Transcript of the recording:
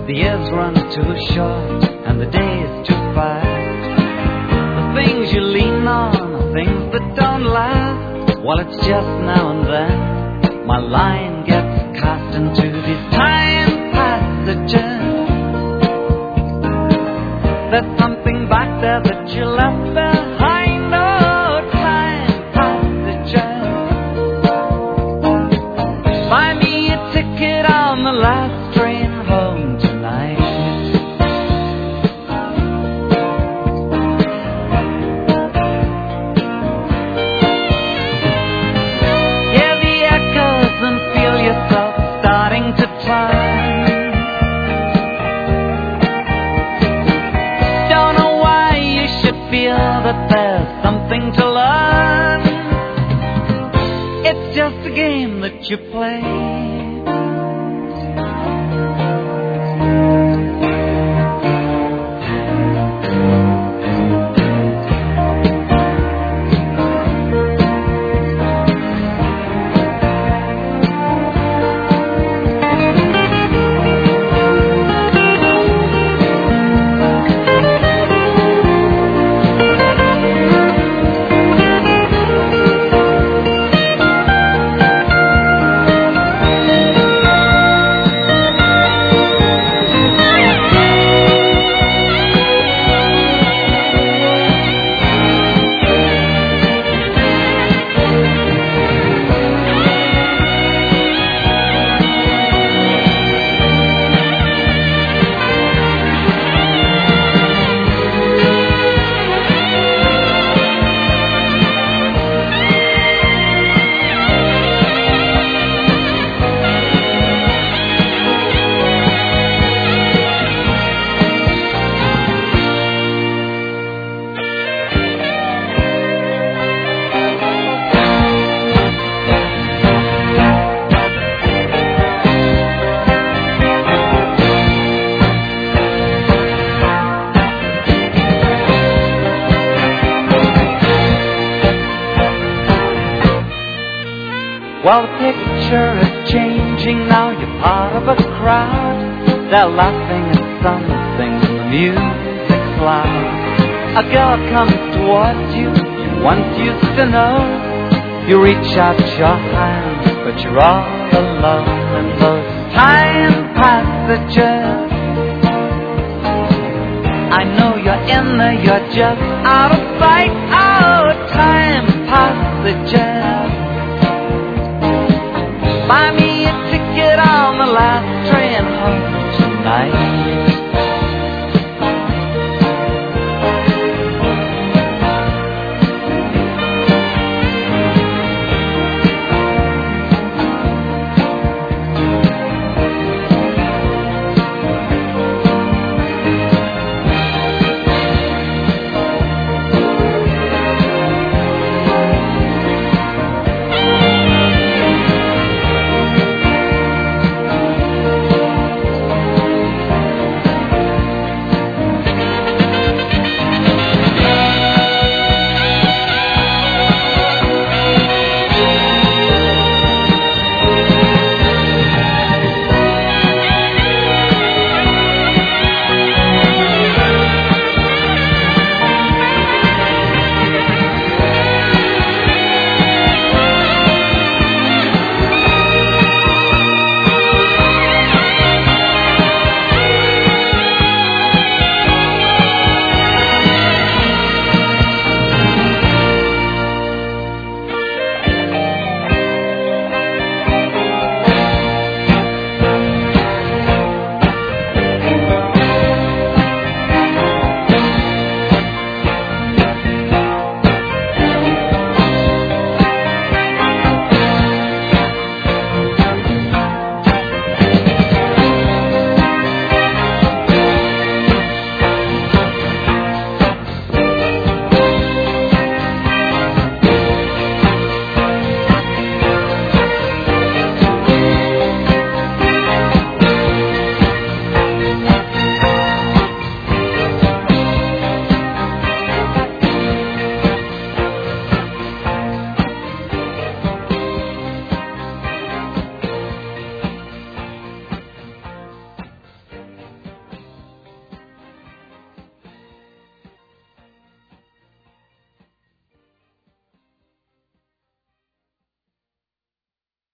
The years run too short and the days too fast. The things you lean on are things that don't last. Well, it's just now and then my line gets cast into these time passages. There's something back there that you left behind. Oh, time passages. Buy me a ticket on the last train home tonight. Hear the echoes and feel yourself starting to turn. Don't know why you should feel that there's something to learn. It's just a game that you play. Well, the picture is changing now. You're part of a crowd. They're laughing at something in the music's loud. A girl comes towards you. You once used to know. You reach out your hand, but you're all alone in those time passages. I know you're in there. You're just out of sight. Oh, time passages. Buy me a ticket on the last train home tonight.